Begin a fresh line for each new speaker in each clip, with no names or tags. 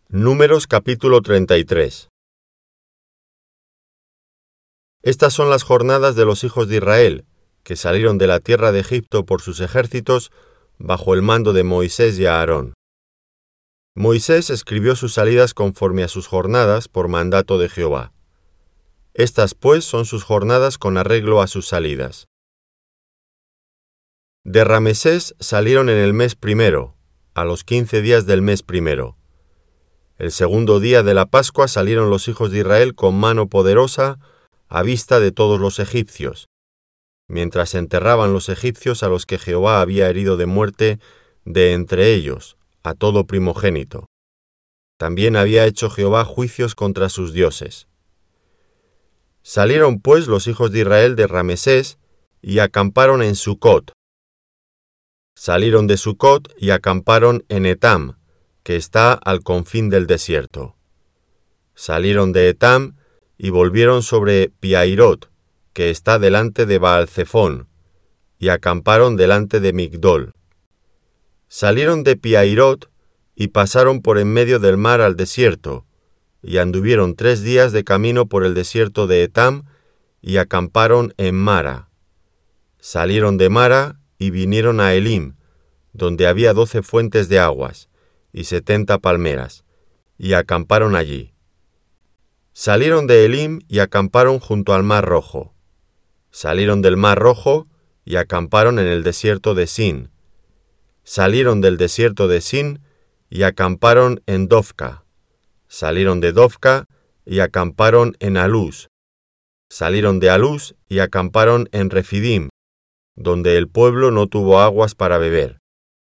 Números capítulo 33. Estas son las jornadas de los hijos de Israel, que salieron de la tierra de Egipto por sus ejércitos, bajo el mando de Moisés y Aarón. Moisés escribió sus salidas conforme a sus jornadas por mandato de Jehová. Estas, pues, son sus jornadas con arreglo a sus salidas. De Ramesés salieron en el mes primero, a los 15 días del mes primero. El segundo día de la Pascua salieron los hijos de Israel con mano poderosa a vista de todos los egipcios, mientras enterraban los egipcios a los que Jehová había herido de muerte de entre ellos, a todo primogénito. También había hecho Jehová juicios contra sus dioses. Salieron pues los hijos de Israel de Ramesés y acamparon en Sucot. Salieron de Sucot y acamparon en Etam, que está al confín del desierto. Salieron de Etam y volvieron sobre Piairot, que está delante de Baal-Zephón, y acamparon delante de Migdol. Salieron de Piairot y pasaron por en medio del mar al desierto, y anduvieron 3 días de camino por el desierto de Etam, y acamparon en Mara. Salieron de Mara y vinieron a Elim, donde había 12 fuentes de aguas, y 70 palmeras, y acamparon allí. Salieron de Elim y acamparon junto al Mar Rojo. Salieron del Mar Rojo y acamparon en el desierto de Sin. Salieron del desierto de Sin y acamparon en Dofca. Salieron de Dofca y acamparon en Alús. Salieron de Alús y acamparon en Refidim, donde el pueblo no tuvo aguas para beber.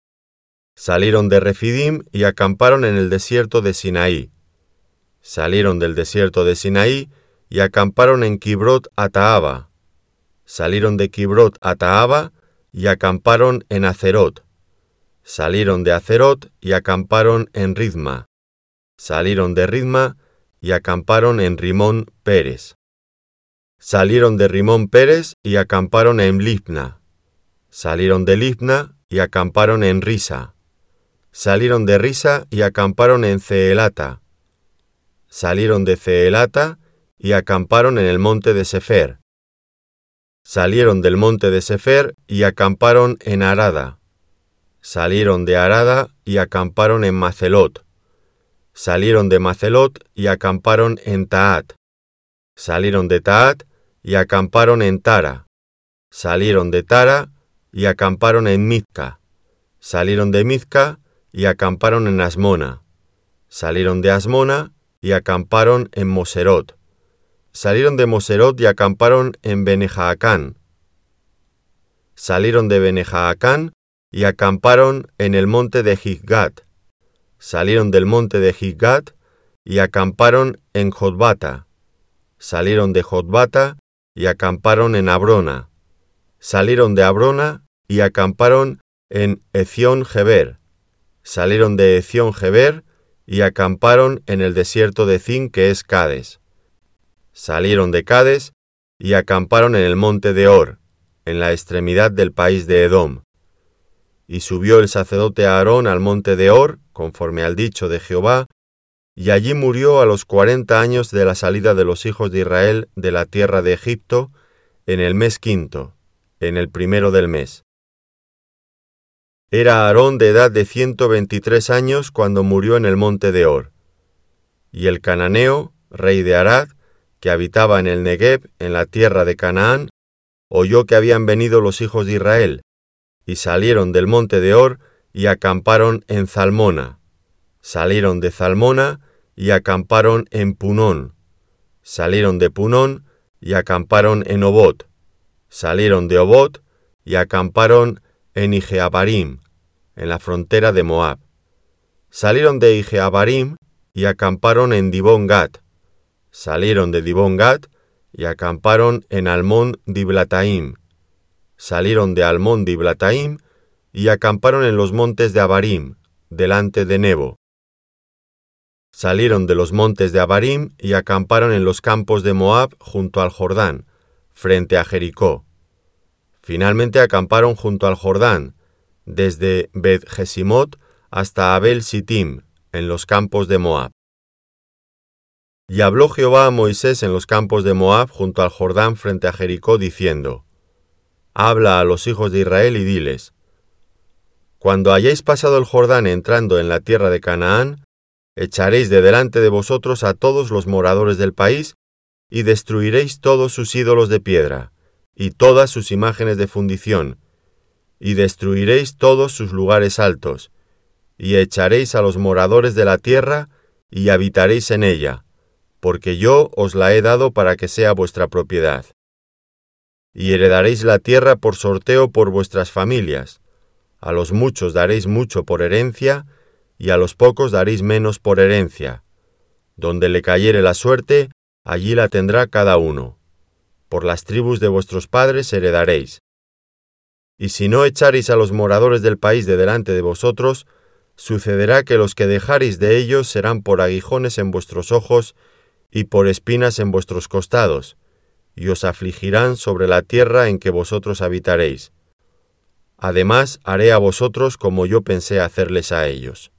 Salieron de Refidim y acamparon en el desierto de Sinaí. Salieron del desierto de Sinaí y acamparon en Kibrot Ataaba. Salieron de Kibrot Ataaba y acamparon en Acerot. Salieron de Acerot y acamparon en Ridma. Salieron de Ridma y acamparon en Rimón Pérez. Salieron de Rimón Pérez y acamparon en Libna. Salieron de Libna y acamparon en Risa. Salieron de Risa y acamparon en Ceelata. Salieron de Ceelata y acamparon en el monte de Sefer. Salieron del monte de Sefer y acamparon en Arada. Salieron de Arada y acamparon en Macelot. Salieron de Macelot y acamparon en Taat. Salieron de Taat y acamparon en Tara. Salieron de Tara y acamparon en Mizca. Salieron de Mizca y acamparon en Asmona. Salieron de Asmona y acamparon en Moserot. Salieron de Moserot y acamparon en Benejaacán. Salieron de Benejaacán y acamparon en el monte de Gidgat. Salieron del monte de Gidgat y acamparon en Jotbata. Salieron de Jotbata y acamparon en Abrona. Salieron de Abrona y acamparon en Ezión-Geber. Salieron de Ezión-Geber y acamparon en el desierto de Zin, que es Cades. Salieron de Cades y acamparon en el monte de Or, en la extremidad del país de Edom. Y subió el sacerdote Aarón al monte de Or, conforme al dicho de Jehová, y allí murió a los 40 años de la salida de los hijos de Israel de la tierra de Egipto, en el mes quinto, en el primero del mes. Era Aarón de edad de 123 años cuando murió en el monte de Or. Y el cananeo, rey de Arad, que habitaba en el Negueb, en la tierra de Canaán, oyó que habían venido los hijos de Israel, y salieron del monte de Or y acamparon en Zalmona. Salieron de Zalmona y acamparon en Punón. Salieron de Punón y acamparon en Obot. Salieron de Obot y acamparon en Ijeabarim, en la frontera de Moab. Salieron de Ijeabarim y acamparon en Dibón-Gat. Salieron de Dibón-Gat y acamparon en Almón-Diblataim. Salieron de Almón-Diblataim y acamparon en los montes de Abarim, delante de Nebo. Salieron de los montes de Abarim y acamparon en los campos de Moab junto al Jordán, frente a Jericó. Finalmente acamparon junto al Jordán, desde Bet-Jesimot hasta Abel-Sittim, en los campos de Moab. Y habló Jehová a Moisés en los campos de Moab junto al Jordán frente a Jericó, diciendo: Habla a los hijos de Israel y diles: Cuando hayáis pasado el Jordán entrando en la tierra de Canaán, echaréis de delante de vosotros a todos los moradores del país, y destruiréis todos sus ídolos de piedra, y todas sus imágenes de fundición, y destruiréis todos sus lugares altos, y echaréis a los moradores de la tierra, y habitaréis en ella, porque yo os la he dado para que sea vuestra propiedad. Y heredaréis la tierra por sorteo por vuestras familias. A los muchos daréis mucho por herencia, y a los pocos daréis menos por herencia. Donde le cayere la suerte, allí la tendrá cada uno. Por las tribus de vuestros padres heredaréis. Y si no echareis a los moradores del país de delante de vosotros, sucederá que los que dejareis de ellos serán por aguijones en vuestros ojos y por espinas en vuestros costados, y os afligirán sobre la tierra en que vosotros habitaréis. Además haré a vosotros como yo pensé hacerles a ellos.